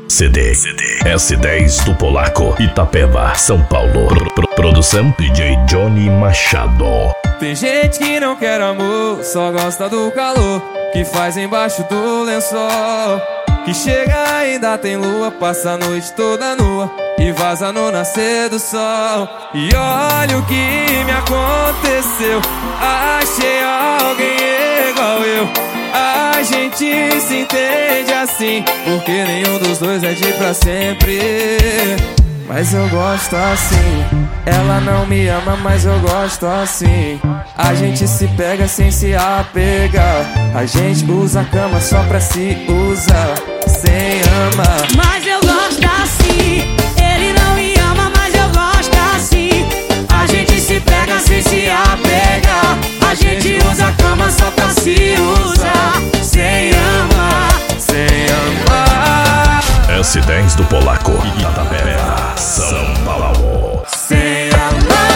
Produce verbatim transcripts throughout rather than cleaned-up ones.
C D. S dez do Polaco, Itapeva, São Paulo. Pro, pro, produção D J Johnny Machado. Tem gente que não quer amor, só gosta do calor que faz embaixo do lençol. Que chega ainda tem lua, passa a noite toda nua e vaza no nascer do sol. E olha o que me aconteceu, achei alguém igual eu. A gente se entende assim, porque nenhum dos dois é de pra sempre. Mas eu gosto assim. Ela não me ama, mas eu gosto assim. A gente se pega sem se apegar. A gente usa a cama só pra se usar, sem amar. Mas eu gosto assim. Ele não me ama, mas eu gosto assim. A gente se pega sem se apegar. A gente usa a cama só pra se usar, sem amar, sem amar. S dez do Polaco, Itapeva, São Paulo. Sem amar.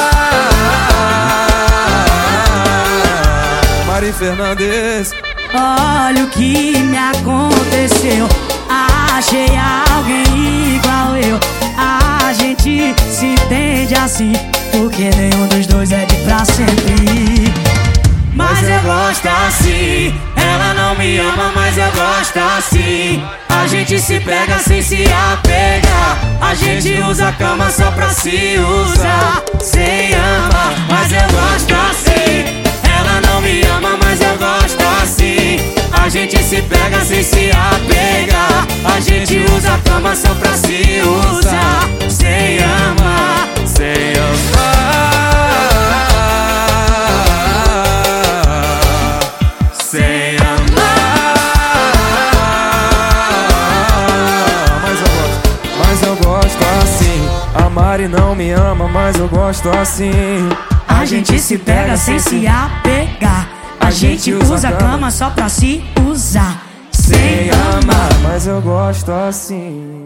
Mari Fernandes. Olha o que me aconteceu, achei alguém igual eu. A gente se entende assim, porque nenhum dos dois é de pra sempre. Mas eu gosto assim. Ela não me ama, mas eu gosto assim. A gente se pega sem se apegar. A gente usa a cama só pra se usar, sem amar. Mas eu gosto assim. Ela não me ama, mas eu gosto assim. A gente se pega sem se apegar. A gente usa a cama só pra se usar, sem amar, sem amar. Sem amar. Mas eu gosto, mas eu gosto assim. A Mari não me ama, mas eu gosto assim. A gente se pega sem se apegar. A gente usa a cama só pra se usar, sem amar. Mas eu gosto assim.